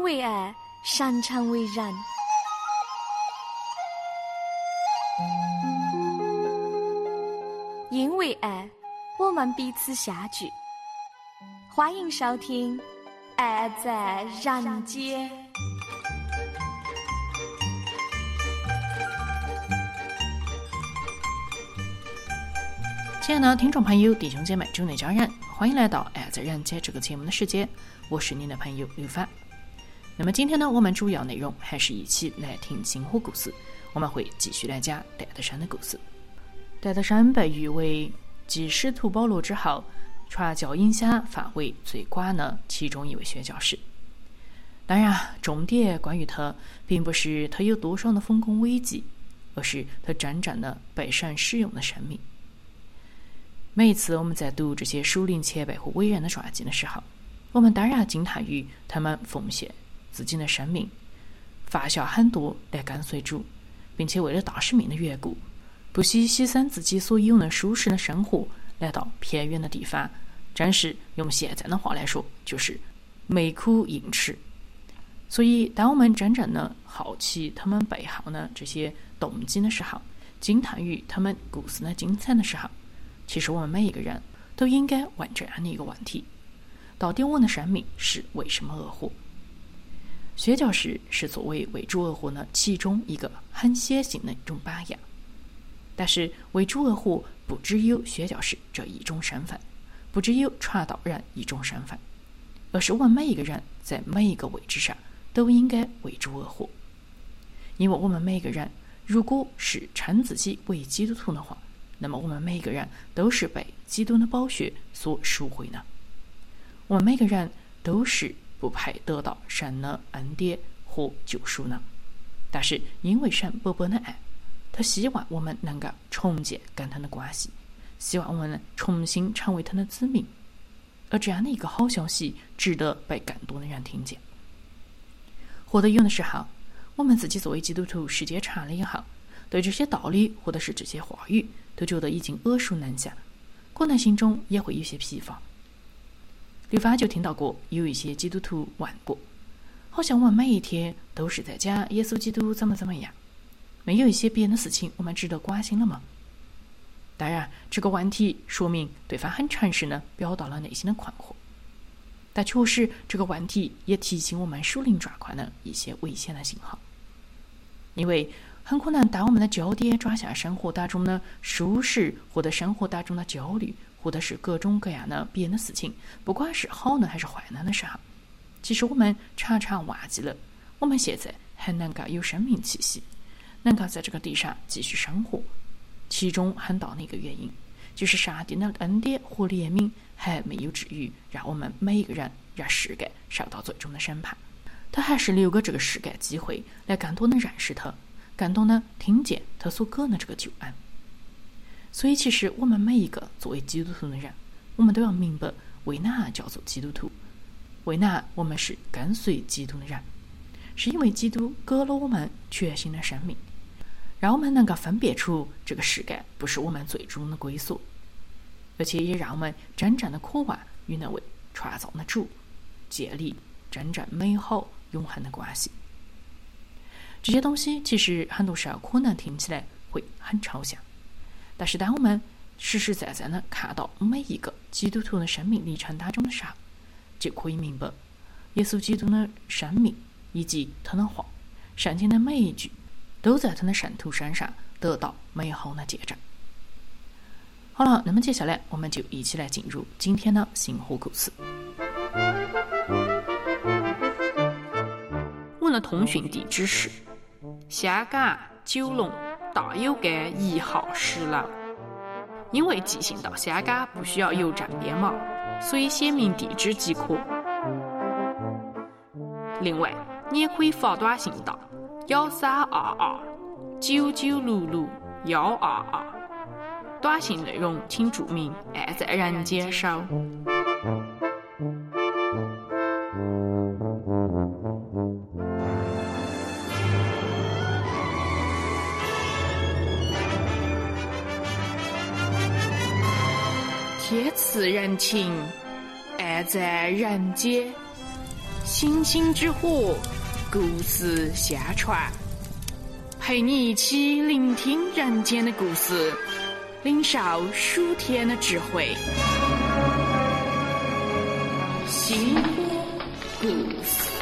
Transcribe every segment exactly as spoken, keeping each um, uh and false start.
为爱，擅长为人。因为爱，我们彼此相聚。欢迎收听《爱在人间》。 亲爱的听众朋友、弟兄姐妹、主内家人，欢迎来到《爱在人间》这个节目的时间，我是您的朋友刘帆。那么今天呢，我们主要内容还是一起来听星火故事，我们会继续来讲戴德生的故事。戴德生被誉为继使徒保罗之后，传教影响范围最广的其中一位宣教士。当然，重点关于他，并不是他有多少的丰功伟绩，而是他真正的被神使用的生命。每一次我们在读这些属灵前辈和伟人的传记的时候，我们当然惊叹于他们奉献自己的生命，发下很多来跟随主，并且为了大使命的缘故，不惜牺牲自己所拥的舒适的生活，来到偏远的地方，真是用现在的话来说，就是没苦硬吃。所以当我们真正的好奇他们背后的这些动机的时候，惊叹于他们故事的精彩的时候，其实我们每一个人都应该问这样的一个问题：到底我的生命是为什么而活？宣教士是作为为主而活的其中一个很显性的一种榜样。但是为主而活不只有宣教士这一种身份，不只有传道人一种身份，而是我们每一个人在每一个位置上都应该为主而活。因为我们每一个人如果是称自己为基督徒的话，那么我们每一个人都是被基督的宝血所赎回的。我们每个人都是不配得到神的恩典和救赎的。但是因为神伯伯的爱，他希望我们能够重建跟他的关系，希望我们能重新成为他的子民。而这样的一个好消息值得被更多的人听见。或者有的时候，我们自己作为基督徒时间长了以后，对这些道理或者是这些话语都觉得已经耳熟能详，可能心中也会有些疲乏。刘发就听到过有一些基督徒问过，好像我们每一天都是在讲耶稣基督怎么怎么样，没有一些别的事情我们值得关心了吗？当然，这个问题说明对方很诚实地表达了内心的困惑，但确实这个问题也提醒我们属灵状况的一些危险的信号。因为很可能当我们的焦点转向生活当中的舒适，或者生活当中的焦虑，或者是各种各样的别的事情，不管是好呢还是坏呢的时候，其实我们常常忘记了我们现在还能够有生命气息，能够在这个地上继续生活。其中很大的一个原因就是上帝的恩典和怜悯还没有至于让我们每一个人让世界受到最终的审判，他还是留给这个世界机会来更多的认识他，更多的听见他所给的这个救恩。所以其实我们每一个作为基督徒的人，我们都要明白为哪叫做基督徒，为哪我们是跟随基督的人，是因为基督给了我们全新的生命，让我们能够分辨出这个世界不是我们最终的归宿，而且也让我们真正的渴望与那位创造的主建立真正美好永恒的关系。这些东西其实很多时候可能听起来会很抽象，但是当我们实实在在的看到每一个基督徒的生命历程当中的时候，就可以明白耶稣基督的生命以及他的话，圣经的每一句都在他的圣徒身上得到美好的见证。好了，那么接下来我们就一起来进入今天的星火故事。我的通讯地址是香港九龙大有街一号十楼。因为寄信到香港不需要邮政编码，所以写明地址即可。另外，你也可以发短信到幺三二二九九六六幺二二，短信内容请注明“爱在人间收”。天赐人情，爱在人间。 星星之火，故事下传，陪你一起聆听人间的故事，领受数天的智慧。星火故事。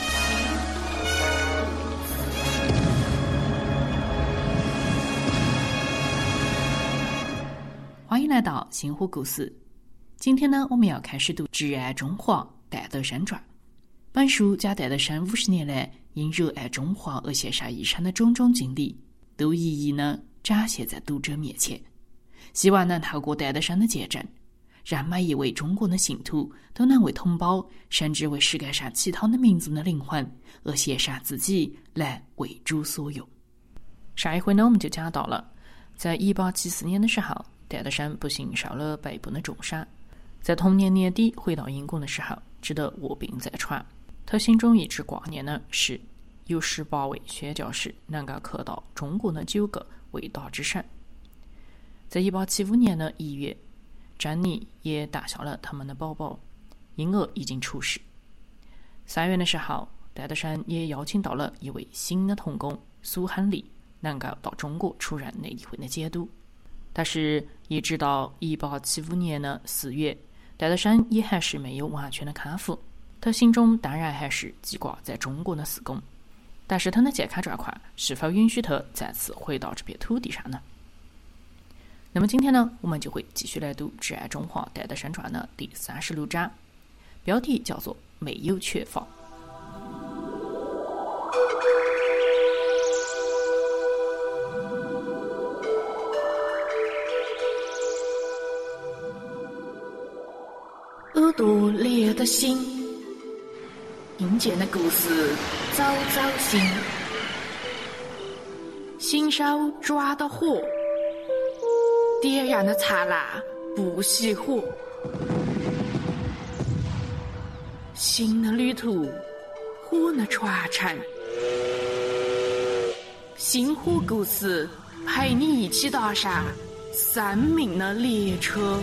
欢迎来到星火故事。今天呢，我们要开始读《挚爱中华戴德山传》。本书将戴德山五十年来因热爱中华而献上一生的种种经历，都一一呢展现在读者面前。希望能透过戴德山的见证，让每一位中国的信徒都能为同胞，甚至为世界上其他的民族的灵魂而献上自己，来为主所用。上一回呢，我们就讲到了，在一八七四年的时候，戴德山不幸受了背部的重伤，在同年年底回到英国的时候，只得卧病在床。他心中一直挂念的是有十八位宣教士能够刻到中国的九个伟大之省。在一八七五年的一月，珍妮也诞下了他们的宝宝，婴儿已经出世。三月的时候，戴德山也邀请到了一位新的同工苏亨利，能够到中国出任内地会的监督。但是一直到一八七五年的四月，戴德山也还是没有完全的康复。他心中当然还是记挂在中国的事工，但是他的健康状况是否允许他再次回到这片土地上呢？那么今天呢，我们就会继续来读《挚爱中华戴德山传》的第三十六章，标题叫做没有缺乏。耳朵烈的心，阴间的故事早早醒，新手抓的火，点燃的刹那不熄火。新的旅途，火的传承，星火故事陪你一起踏上生命的列车。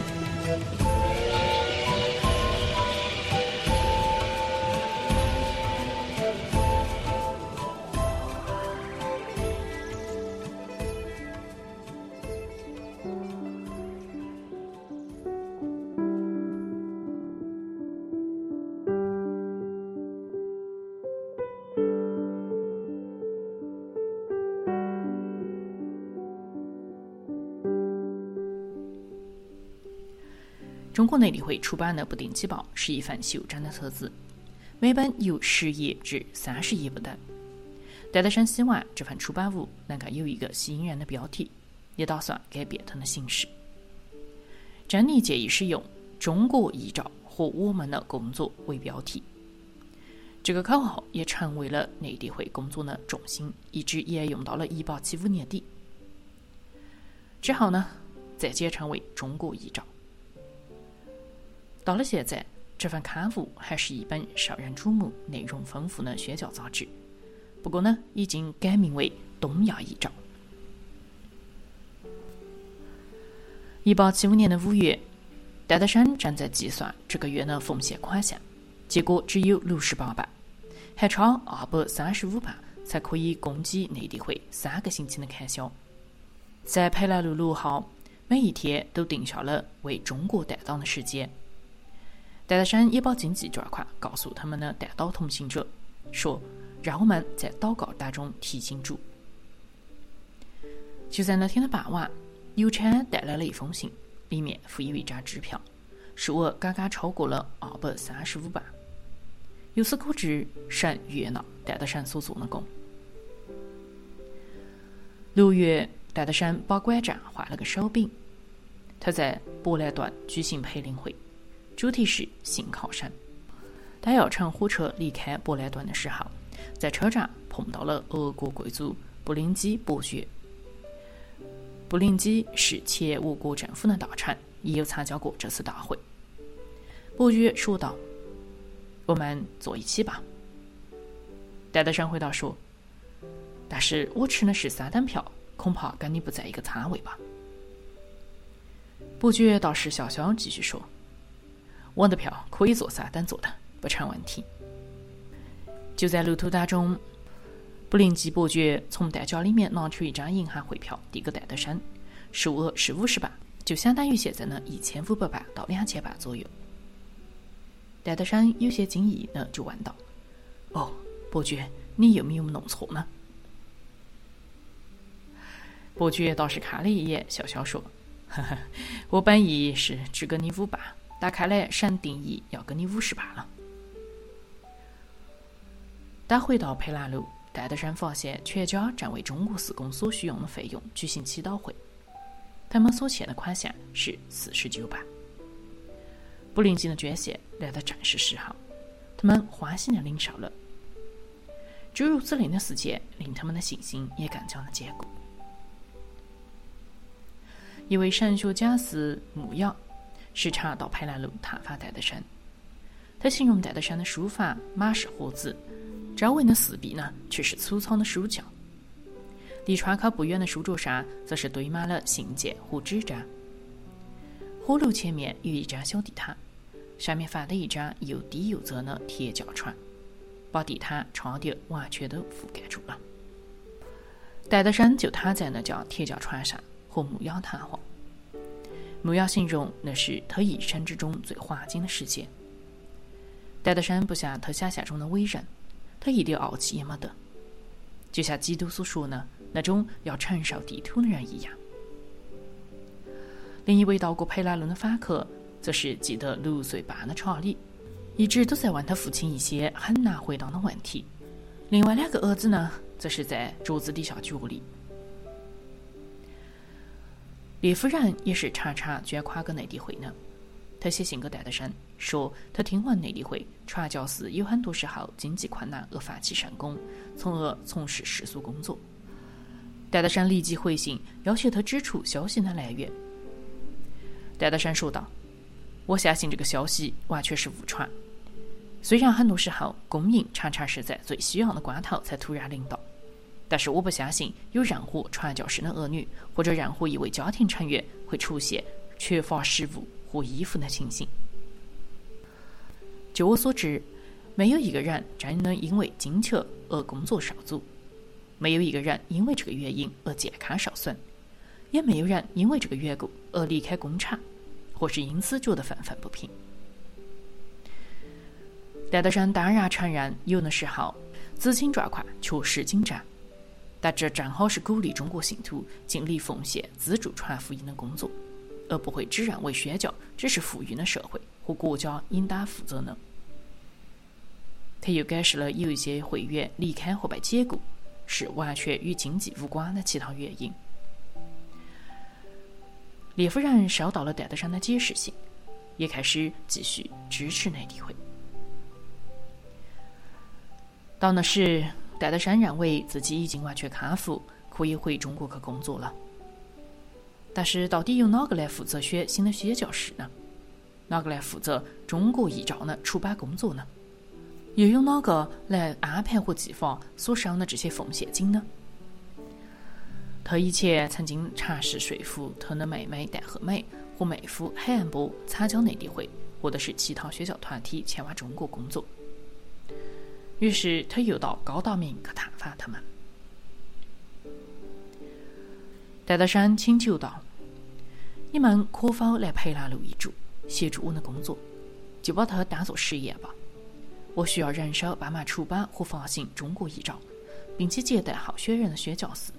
中国内地会出版的不定期报是一份修整的册子，每本有十页至三十页不等。戴德山希望这份出版物能够有一个吸引人的标题，也打算改变它的形式。珍妮建议使用中国遗照和我们的工作为标题，这个口号也成为了内地会工作的重心，一直沿用到了一八七五年底。之后呢，再简称为中国遗照。到了现在，这份刊物还是一本受人瞩目、内容丰富的宣教杂志，不过呢，已经改名为东亚遗照。一八七五年的五月，戴德山正在计算这个月的奉献款项，结果只有六十八磅，还差二百三十五磅才可以供给内地会三个星期的开销。在佩莱鲁路号，每一天都定下了为中国带祷的时间。戴德山也把经济状况告诉他们的带祷同行者，说让我们在祷告当中提醒主。就在那天的傍晚，邮差带来了一封信，里面附有一张支票，数额刚刚超过了二百三十五磅。由此可知，神悦纳戴德山所做的工。六月，戴德山把馆长换了个手柄，他在博莱顿举行培灵会，主题是信靠神。他要乘火车离开博莱顿的时候，在车站碰到了俄国贵族布林基伯爵。布林基是前俄国政府的大臣，也有参加过这次大会。伯爵说道：“我们坐一起吧。”戴德山回答说：“但是我吃的是三等票，恐怕跟你不在一个舱位吧。”伯爵倒是笑笑继续说：“我的票可以坐三等座的，不成问题。” 就在路途当中，布林吉伯爵从袋角里面拿出一张银行汇票递给戴德生，数额是五十八，就相当于现在呢一千五百八到两千八左右。戴德生有些惊异呢，就问道：“哦，伯爵，你有没有弄错呢？”伯爵倒是看了一眼，笑笑说：“呵呵，我本意是只给你五八，但看来省定义要给你五十八了。”当回到佩兰路，戴德生发现全家正为中国施工所需用的费用举行祈祷会，他们所欠的款项是四十九磅。布林吉的捐献来得正是时候，他们欢喜地领受了。诸如此类的事件令他们的信心也更加的坚固。一位神学讲师穆亚时常到佩兰路探访戴德生，他形容戴德生的书房马氏活子，周围的四壁呢却是粗糙的书架，离窗口不远的书桌上则是堆满了信件和纸张。火炉前面有一张小地毯，上面放的一张又低又窄的铁架床，把地毯差点完全都覆盖住了。戴德生就躺在那架铁架床上和穆亚谈话。穆亚形容那是他一生之中最黄金的时间。戴德生不像他想象中的伟人，他一点傲气也没得，就像基督所说呢，那种要承受地土的人一样。另一位到过佩兰路的访客则是记得六岁半的查理，一直都在问他父亲一些很难回答的问题。另外两个儿子呢，则是在桌子底下角力。列夫人也是常常捐款给内地会呢。他写信给戴德生说，他听闻内地会传教士有很多时候经济困难而放弃圣工，从而从事世俗工作。戴德生立即回信，要求他指出消息的来源。戴德生说道：“我相信这个消息完全是误传。虽然很多时候公民常常是在最需要的关头才突然领导，但是我不相信有任何传教士的儿女或者任何一位家庭成员会出现缺乏食物或衣服的情形。就我所知，没有一个人真能因为金钱而工作受阻，没有一个人因为这个原因而健康受损，也没有人因为这个缘故而离开工厂，或是因此觉得愤愤不平。”戴德生当然承认有的时候资金状况确实紧张，但这正好是鼓励中国信徒尽力奉献资助传福音的工作，而不会只认为宣教只是富裕的社会和国家应当负责呢。他又解释了有一些会员离开或被解雇是完全与经济无关的其他原因。列夫人收到了戴德生的解释信，也开始继续支持内地会。到那时，戴德生认为自己已经完全康复，可以回中国去工作了。但是到底由哪个来负责选新的宣教士呢？哪个来负责中国译照的出版工作呢？又有哪个来安排和计划所收的这些奉献金呢？他以前曾经尝试说服他的妹妹戴和美和妹夫海恩波参加内地会或者是其他宣教团体前往中国工作。于是他又到高大明去探访他们。戴德生请求道：“你们可否来佩兰路一住，协助我的工作？就把它当作实验吧。我需要人手帮忙出版和发行中国译照，并且接待候选人的宣教士。”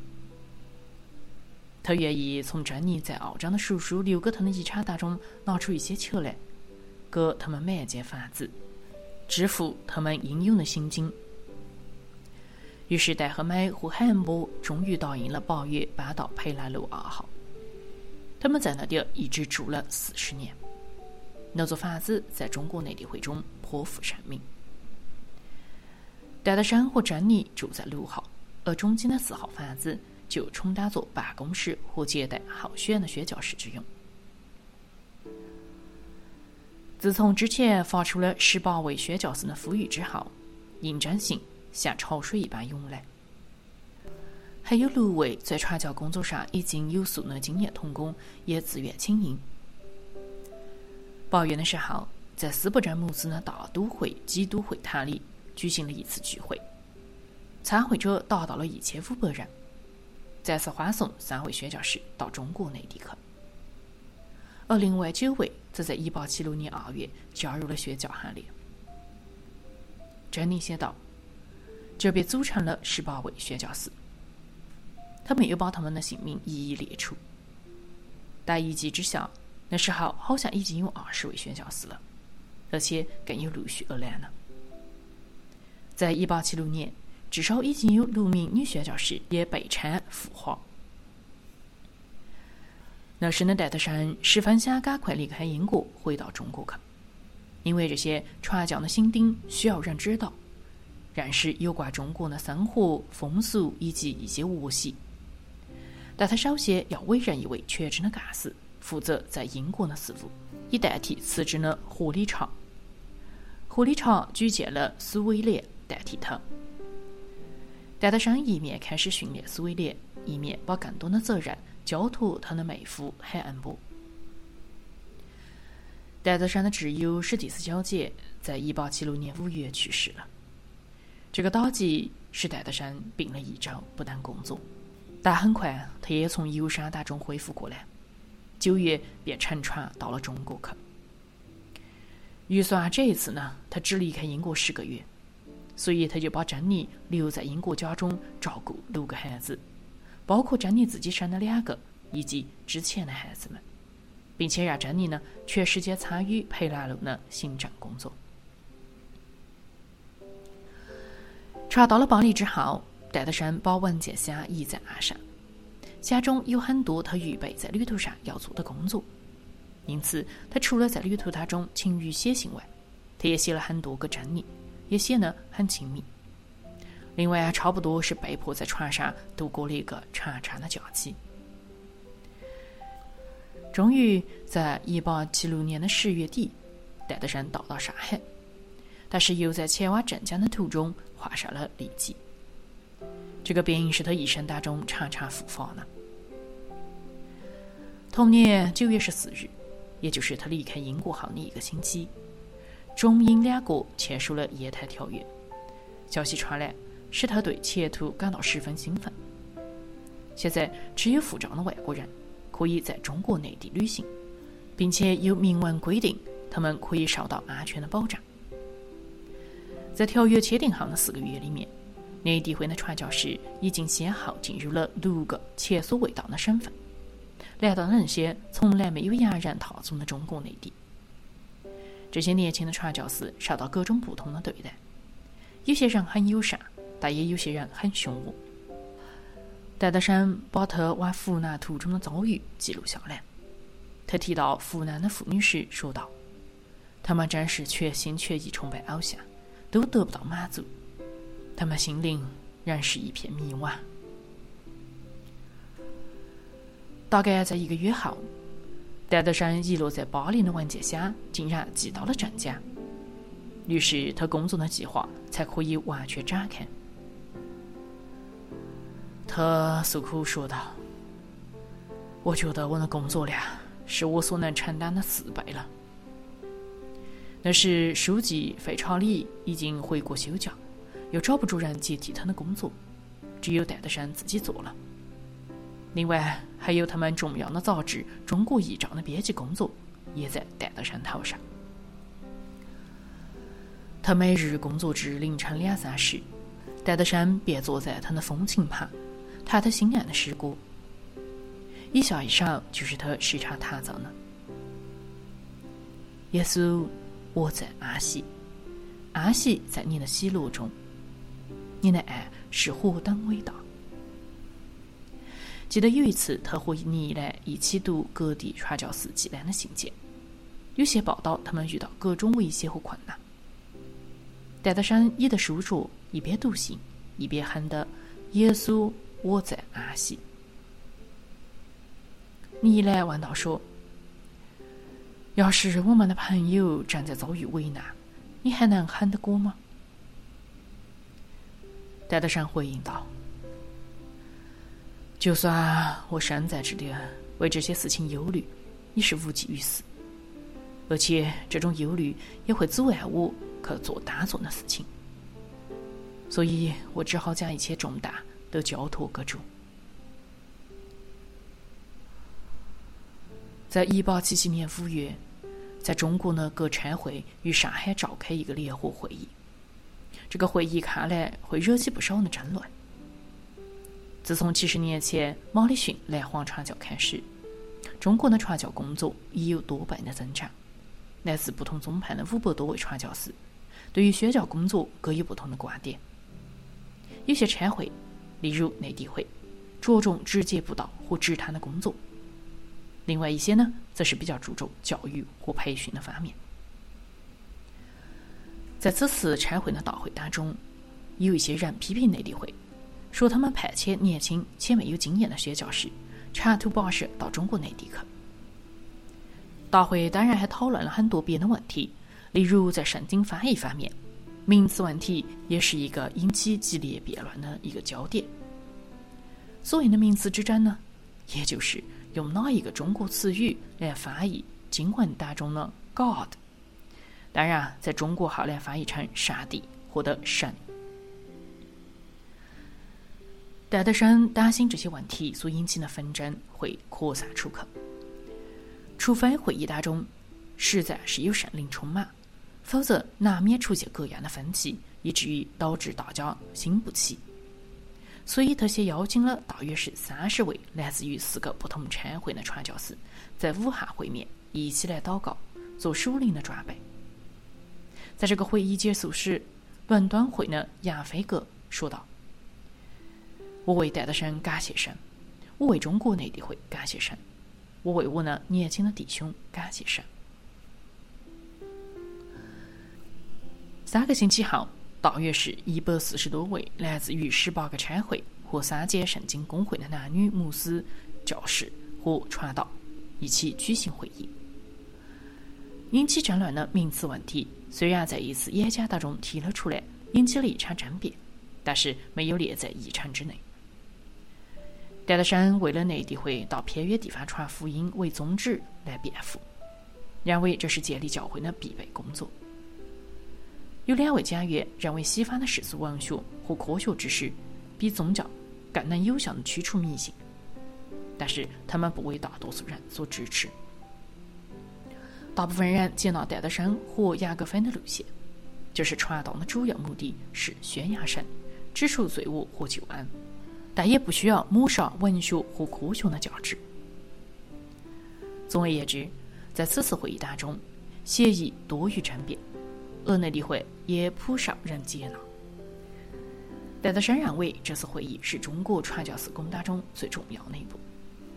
他愿意从珍妮在澳洲的叔叔留给他的遗产当中拿出一些钱来，给他们买一间房子，支付他们应有的薪金。于是戴和美和海恩波终于答应了八月搬到佩兰路二号。他们在那里一直住了四十年。那座房子在中国内地会中颇负盛名。戴德生和珍妮住在六号，而中间的四号房子就充当作办公室和接待候选的宣教士之用。自从之前发出了十八位宣教士的呼吁之后，应征信像潮水一般涌来。还有六位在传教工作上已经有素的经验同工也自愿请缨。八月的时候，在斯伯珍姆斯的大都会基督会堂里， 举行了一次聚会，参会者达到了一千五百人，再次欢送三位宣教士到中国内地去。而另外九位则在一八七六年二月加入了宣教行列。珍妮写道，这便组成了十八位宣教士。他没有把他们的姓名一一列出，但一计之下，那时候好像已经有二十位宣教士了，而且更有陆续而来呢。在一八七六年，至少已经有六名女宣教士也被产复活。那时的戴德生十分想赶快离开英国回到中国去，因为这些传教的心钉需要人指导，认识有关中国的生活风俗以及一些恶习。但他首先要委任一位全职的干事，负责在英国的事务，以代替辞职的霍理查。霍理查举荐了苏威廉代替他。戴德生一面开始训练苏威廉，一面把更多的责任交托他的妹夫海恩伯。戴德生的挚友史蒂斯小姐在一八七六年五月去世了。这个打击使戴德生病了一周不能工作，但很快他也从忧伤当中恢复过来，九月便乘船到了中国去。预算这一次呢，他只离开英国十个月，所以他就把珍妮留在英国家中照顾六个孩子，包括珍妮自己生的两个以及之前的孩子们，并且让珍妮呢全时间参与培兰路的行政工作。船到了巴黎之后，戴德生把文件箱移在岸上，箱中有很多他预备在旅途上要做的工作，因此他除了在旅途当中勤于写信外，他也写了很多个珍妮，也写得很亲密。另外差不多是被迫在船上度过了一个长长的假期。终于在一八七六年的十月底，戴德生到达上海，但是又在前往镇江的途中患上了痢疾。这个病是他一生当中常常复发的。同年九月十四日，也就是他离开英国后的一个星期，中英两国签署了砚台条约。消息传来，使他对前途感到十分兴奋。现在持有护照的外国人可以在中国内地旅行，并且有明文规定他们可以受到安全的保障。在条约签订后的四个月里面，内地会的传教士已经先后进入了六个前所未到的省份，来到那些从来没有洋人踏足的中国内地。这些年轻的传教士受到各种不同的对待，有些人很友善，但也有些人很凶恶。戴德生把他往湖南途中的遭遇记录下来。他提到湖南的妇女时说道，他们真是全心全意崇拜偶像，都得不到满足，他们心灵仍是一片迷惘。大概在一个月后，戴德生遗落在巴黎的文件箱竟然寄到了镇江，于是他工作的计划才可以完全展开。他诉苦说道，我觉得我的工作量是我所能承担的四倍了。那时书记费查理已经回国休假，又找不住人接替他的工作，只有戴德生自己做了。另外还有他们重要的杂志《中国驿站》的编辑工作也在戴德生头上。他每日工作至凌晨两三时，戴德生便坐在他的风琴旁弹他心爱的诗歌，以下一首就是他时常弹奏的。耶稣，我在安息，安息在你的喜乐中，你的爱是何等伟大。记得有一次他和尼来一起读各地传教士寄来的信件，有些报道他们遇到各种危险和困难。戴德生倚着书桌，一边读信一边喊的耶稣，我在安息。尼来问道说，要是我们的朋友正在遭遇危难，你还能喊得过吗？戴德生回应道，就算我身在这里为这些事情忧虑，也是无济于事，而且这种忧虑也会阻碍我去做单做的事情。 所以我只好将一切重担都交托给主。在一八七七年五月，在中国呢各差会于上海召开一个联合会议，这个会议看来会惹起不少的争论。自从七十年前毛里逊来华传教开始，中国的传教工作已有多倍的增长。来自不同宗派的五百多位传教士，对于宣教工作各有不同的观点。有些差会，例如内地会，着重直接布道和指坛的工作；另外一些呢，则是比较注重教育和培训的方面。在此次差会的大会当中，有一些人批评内地会，说他们派遣年轻且没有经验的宣教士长途跋涉到中国内地去。大会当然还讨论了很多别的问题，例如在圣经翻译方面，名词问题也是一个引起激烈辩论的一个焦点。所谓的名词之争呢，也就是用哪一个中国词语来翻译经文当中的 God， 当然在中国后来翻译成上帝或者神。戴德生担心这些问题所引起的纷争会扩散出去，除非会议当中实在是有圣灵充满，否则难免出现各样的分歧，以至于导致大家心不齐。所以他先邀请了大约是三十位来自于四个不同差会的传教士，在武汉会面一起来祷告，做属灵的准备。在这个会议结束时，伦敦会的杨飞阁说道：“我为戴德生感谢神，我为中国内地会感谢神，我为我那年轻的弟兄感谢神。”三个星期后，大约是一百四十多位来自于十八个差会和三间圣经公会的男女牧师、教士和传道一起举行会议。引起争论的名词问题虽然在一次演讲当中提了出来，引起了一场争辩，但是没有列在议程之内。戴德生为了内地会到偏远地方传福音为宗旨来辩护，认为这是建立教会的必备工作。有两位讲员认为西方的世俗文学和科学知识比宗教更能有效地驱除迷信，但是他们不为大多数人所支持。大部分人接纳戴德生和雅各芬的路线，就是传道的主要目的是宣扬神，指出罪恶和救恩，但也不需要抹杀文学和科学的价值。总而言之，在此次会议当中，协议多于争辩，而内地会也颇少人接纳。戴德生认为这次会议是中国传教士工当中最重要的一步。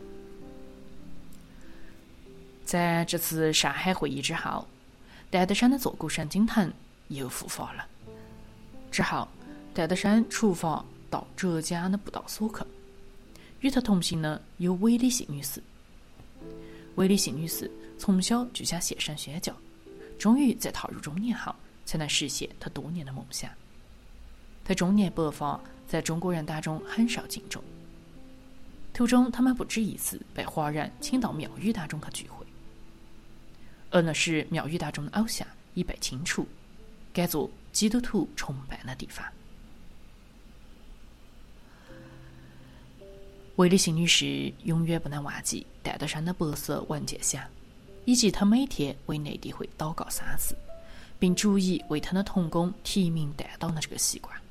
在这次上海会议之后，戴德生的坐骨神经疼又复发了，之后戴德生出发到浙江的布道所去，与他同行呢有韦礼信女士。韦礼信女士从小就想献身宣教，终于在踏入中年后才能实现她多年的梦想。她中年白发，在中国人当中很受敬重。途中他们不止一次被华人请到庙宇当中去聚会，而那时庙宇当中的偶像已被清除，改作基督徒崇拜的地方。韦礼信女士永远不能忘记戴德生的白色文件箱，以及他每天为内地会祷告三次，并逐一为他的同工提名带祷的这个习惯。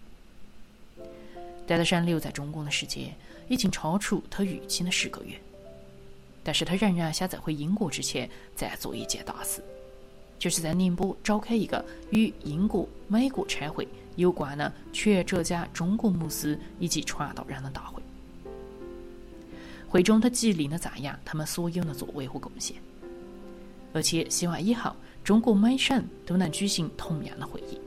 戴德生留在中国的时间已经超出他预期的十个月，但是他仍然想在回英国之前再做一件大事，就是在宁波召开一个与英国、美国差会有关的全浙江中国牧师以及传道人的大会。会中他极力地赞扬他们所有的作为和贡献，而且希望以后中国每省都能举行同样的会议。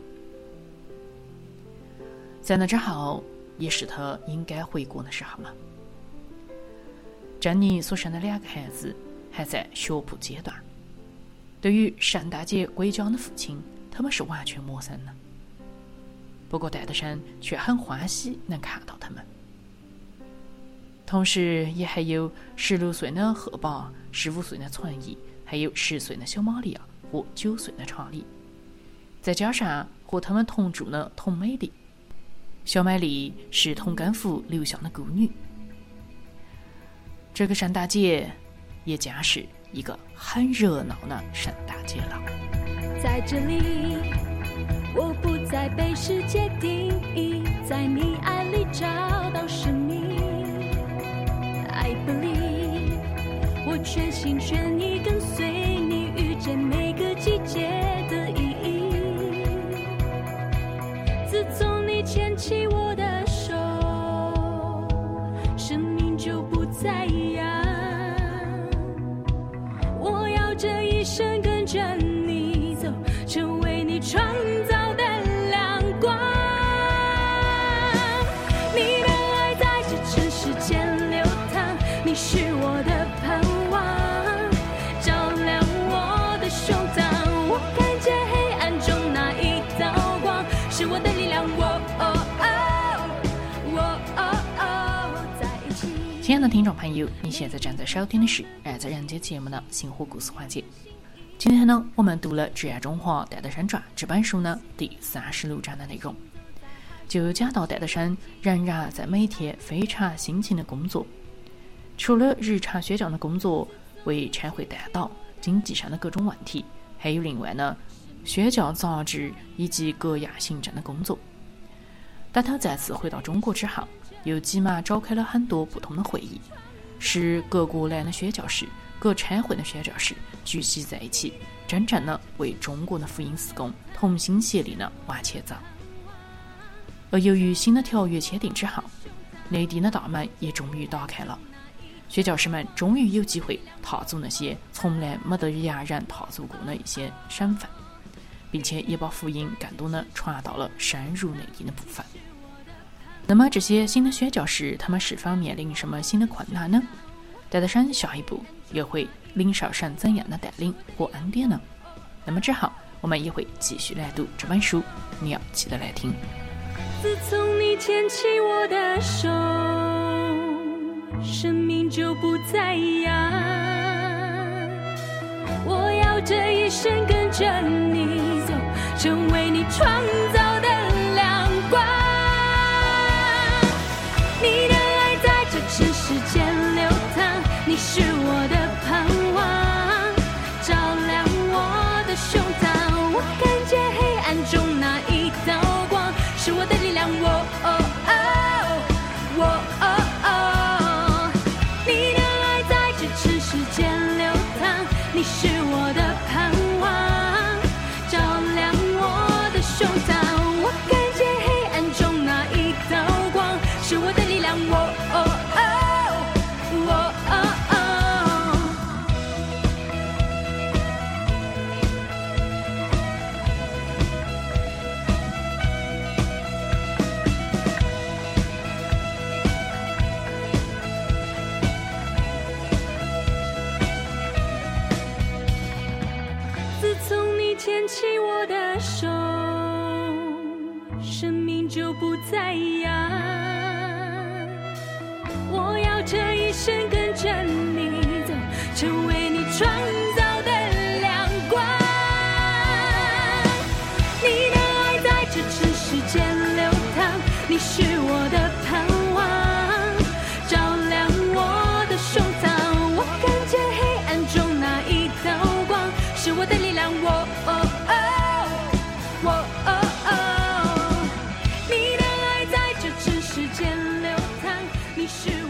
在那之后，也是他应该回国的时候了。珍妮所生的两个孩子还在学步阶段，对于圣诞节归家的父亲，他们是完全陌生的。不过戴德生却很欢喜能看到他们，同时也还有十六岁的赫巴、十五岁的存疑，还有十岁的小玛利亚和九岁的查理，再加上和他们同住的童美丽， 小麦粒是同甘府刘湘的孤女。这个圣诞节也将是一个很热闹的圣诞节了。 在这里，我不再被世界定义，在你爱里找到生命。I believe， 我全心全意跟随你，遇见每个季节的意义。自从你牵起我的手，生命就不再一样。我要这一生跟着你走，成为你创造的亮光。你的爱在这尘世间流淌，你是我的盼望，照亮我的胸膛。我看见黑暗中那一道光，是我的力量。我哦哦哦哦，在一起。 亲爱的听众朋友，你现在正在收听的是《爱在人间》节目的星火故事环节。今天呢，我们读了《挚爱中华戴德生传》这本书呢第三十六章的内容，就讲到戴德生仍然在每天非常辛勤的工作，除了日常宣讲的工作为社会担当经济上的各种问题，还有另外呢宣教杂志以及各样行政的工作。当他再次回到中国之后，又急忙召开了很多不同的会议，使各国来的宣教士、各差会的宣教士聚集在一起，真正的为中国的福音事工同心协力的往前走。而由于新的条约签订之后，内地的大门也终于打开了，宣教士们终于有机会踏足那些从来没得洋人踏足过的一些省份，并且也把福音更多的传到了深入内地的部分。那么这些新的宣教士他们是否面临什么新的困难呢？戴德生下一步又会领受神怎样的带领和恩典呢？那么之后我们也会继续来读这本书，你要记得来听。 自从你牵起我的手，生命就不再一样。我要这一生跟着你走，成为你创造的亮光。你的爱在这尘世间流淌，你是我的盼望，照亮我的胸膛。我看见黑暗中那一道光，是我的力量。我哦哦，我哦哦，你的爱在这尘世间流淌，你是我的盼望，照亮我的胸膛。我看见黑暗中那一道光，是我的力量。我哦哦，我哦哦。自从你牵起我的手，生命就不再一样。我要这一生跟着你走，成为你创造的亮光。你的爱在这尘世间流淌，你是我的盼望，照亮我的胸膛。我看见黑暗中那一道光，是我的力量。我哦哦，我哦哦，你的爱在这尘世间流淌，你是我